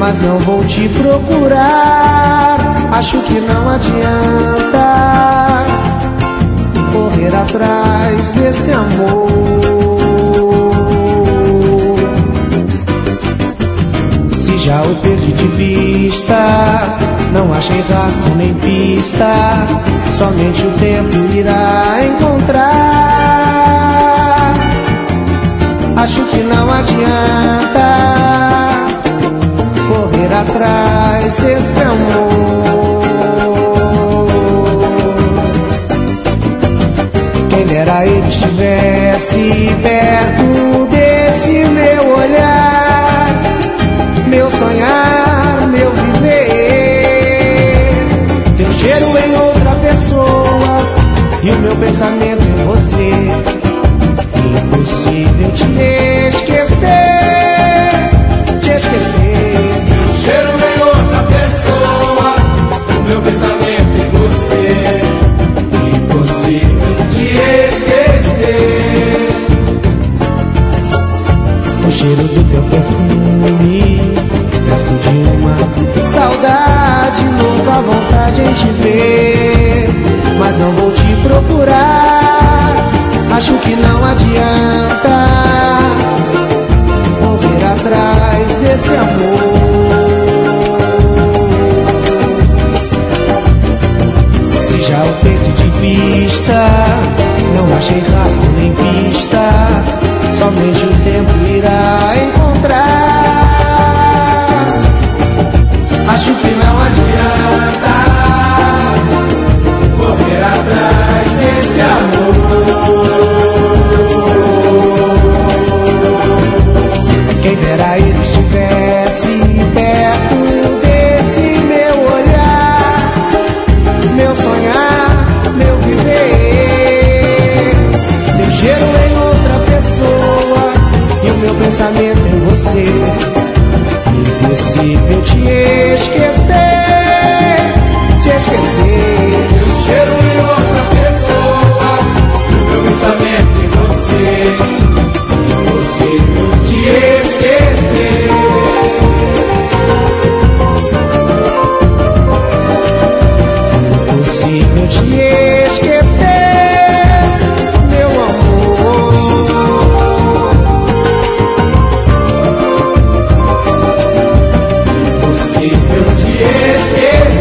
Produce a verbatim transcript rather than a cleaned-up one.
mas não vou te procurar. Acho que não adianta correr atrás desse amor. Se já o perdi de vista, não achei rastro nem pista, somente o tempo irá encontrar. Acho que não adianta correr atrás desse amor. Quem dera ele estivesse perto desse meu olhar, meu sonhar, meu viver. Teu cheiro em outra pessoa e o meu pensamento em você. Impossível te esquecer, te esquecer. Teu cheiro em outra pessoa, o meu pensamento em você. Impossível te esquecer. O cheiro do teu perfume, resto de uma saudade, louca vontade em te ver, mas não vou te procurar. Acho que não adianta correr atrás desse amor. Se já o perdi de vista, não achei rastro nem pista, somente o tempo irá encontrar. Acho que não adianta correr atrás desse amor. Quem dera ele estivesse perto desse meu olhar, meu sonhar, meu viver. Teu cheiro em outra pessoa e o meu pensamento em você. Impossível te esquecer, te esquecer. Teu cheiro em outra pessoa, o meu pensamento em você. Impossível te esquecer. Impossível te esquecer, meu amor. Impossível te esquecer.